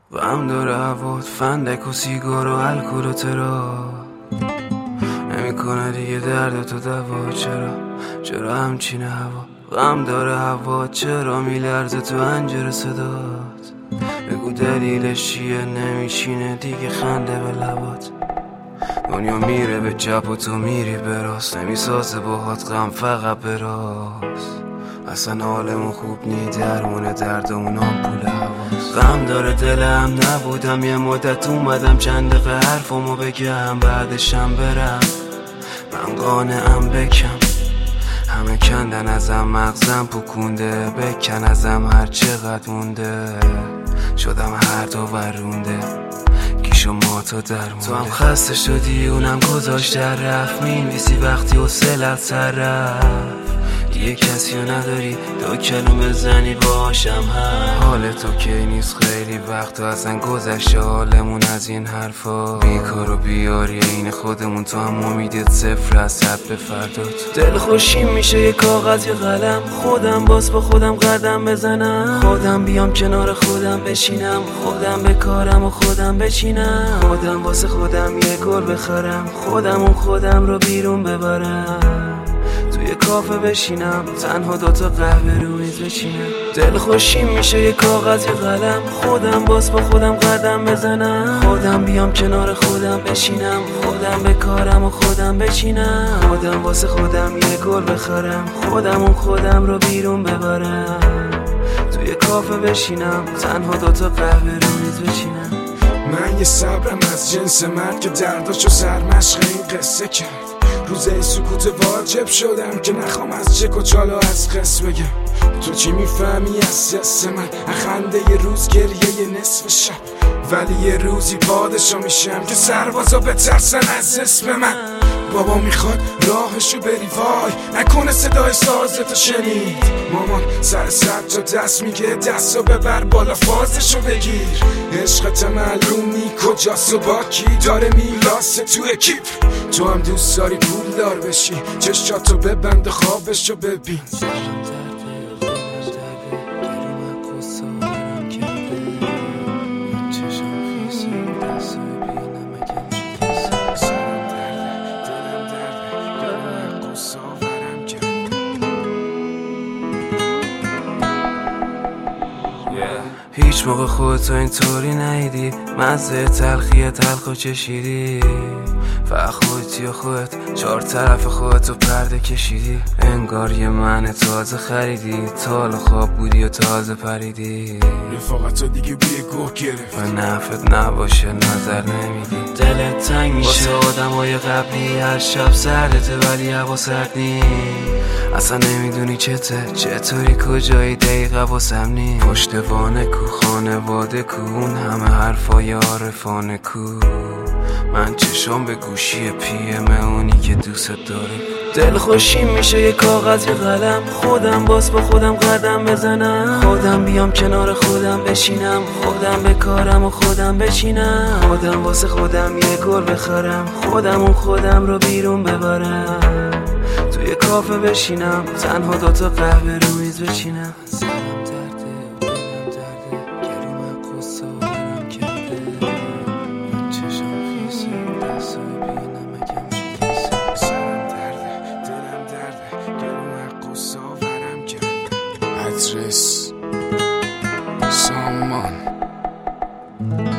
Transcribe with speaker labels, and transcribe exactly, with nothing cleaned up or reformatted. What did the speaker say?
Speaker 1: غم داره هوات، فندک و سیگار و الکل و ترا نمیکنه دیگه درد تو دوا. چرا چرا همچینه هوا؟ غم داره هوا، چرا میلرزه تو انجر صدات؟ بگو دلیلش چیه؟ نمیشینه دیگه خنده به لبات. دنیا میره به چپ و تو میری به راست، نمیسازه باهات غم فقط به راست. اصلا حالمون خوب نی، درمونه دردمون آمپول هواست. غم داره دلم، نبودم یه مدت اومدم چند دقیقه حرفمو بگم بعدشم برم. من قانعم بکم، همه کندن ازم مغزم پکونده، بکن ازم هر چقدر مونده. شدم هر دو ورونده، گیشو ما تو درمونده. تو هم خسته شدی اونم گذاشت در رفت، مینویسی وقتی و سلت سر رفت. یه کسی رو نداری دو کلمه زنی باشم هم. حال تو که نیست خیلی وقت اصلا گذشته حالمون از این حرفا. بیکار و بیاری این خودمون، تو هم امیدت صفر از حد به فردات. دل خوشیم میشه یه کاغذ یه قلم، خودم باز با خودم قدم بزنم. خودم بیام کنار خودم بشینم، خودم به کارم و خودم بچینم. خودم واسه خودم یه گل بخرم، خودم اون خودم رو بیرون ببرم. توی کافه بشینم تنها دوتا قهوه رو میز بچینم. دل خوشیم میشه یه کاغذ یه قلم، خودم باز با خودم قدم بزنم. خودم بیام کنار خودم بشینم، خودم به کارم و خودم بچینم. خودم واسه خودم یه گل بخرم، خودم اون خودم رو بیرون ببرم. توی کافه بشینم تنها دوتا قهوه رو میز بچینم.
Speaker 2: من یه صبرم از جنس مرد که درداشو سرمشق این قصه کرد. روزه سکوت واجب شدم که نخوام از چک و چالو از قصه بگم. تو چی میفهمی از جس من؟ اخنده یه روز گریه یه نصف شب، ولی یه روزی پادشا میشم که سربازا بترسن از اسم من. بابا میخواد راهشو بری وای، نکنه صدای سازتو شنید. مامان سر صد تا دست میگه دستو ببر بالا فازشو بگیر. عشقت معلوم نی کجاست و با کی داره میلاسه تو اکیپ. تو هم دوست داری پول دار بشی، چشاتو ببند و خوابشو ببین.
Speaker 1: هیچ موقع خودتو اینطوری نیدی، مزه تلخی تلخو چشیدی. فقط خودتی و خودت چهار طرف خودتو پرده کشیدی. انگار یه من تازه خریدی، تال خواب بودی و تازه پریدی.
Speaker 2: رفاقتو دیگه بیه گوه گرفت،
Speaker 1: و نفت نباشه نظر نمیدی. دلت تنگ میشه واسه آدمای قبلی، هر شب سردته ولی هوا سرد نی. اصلا نمیدونی چته، چطوری کجایی دقیقه واسم نی. پشتوانه کو خانواده کو، اون همه حرفای عارفانه کو. من چشام به گوشی پی ام اونی که دوست داره. دل خوشیم میشه یه کاغذ یه قلم، خودم باز با خودم قدم بزنم. خودم بیام کنار خودم بشینم، خودم به کارم و خودم بچینم. خودم واسه خودم یه گل بخرم، خودم اون خودم رو بیرون ببرم. توی کافه بشینم تنها دوتا قهوه رو میز بچینم.
Speaker 2: ادرس سامان